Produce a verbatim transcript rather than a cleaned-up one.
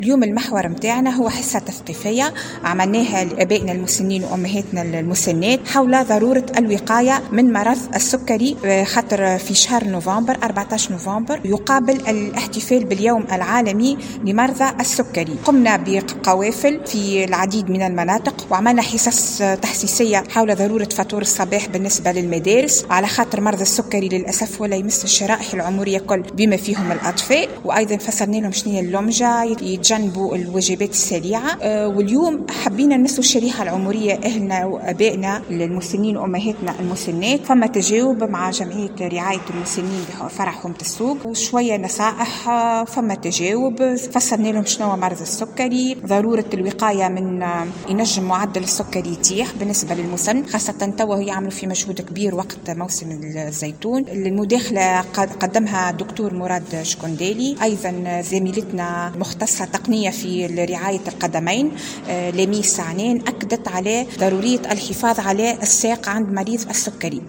اليوم المحور متاعنا هو حصة تثقيفية عملناها لآبائنا المسنين وأمهاتنا المسنات حول ضرورة الوقاية من مرض السكري، خاطر في شهر نوفمبر أربعة عشر نوفمبر يقابل الاحتفال باليوم العالمي لمرضى السكري. قمنا بقوافل في العديد من المناطق وعملنا حصص تحسيسية حول ضرورة فطور الصباح بالنسبة للمدارس، على خاطر مرض السكري للأسف ولا يمس الشرائح العمرية كل بما فيهم الأطفال، وأيضا فسرنا لهم شنو هي اللمجة، يتجنبوا الوجبات السريعة. أه واليوم حبينا نمسوا الشريحة العمرية أهلنا وأبائنا المسنين وأمهاتنا المسنات. فما تجاوب مع جمعية رعاية المسنين بفرع حومة السوق وشوية نصائح. فما تجاوب فسرنا لهم شنو هو مرض السكري، ضرورة الوقاية من ينجم معدل السكري يتيح بالنسبة للمسن، خاصة توا يعملوا في مجهود كبير وقت موسم الزيتون. المداخلة قدمها الدكتور مراد شكندالي، أيضا زميلتنا مختصة تقنية في رعاية القدمين لميس عنان أكدت على ضرورية الحفاظ على الساق عند مريض السكري.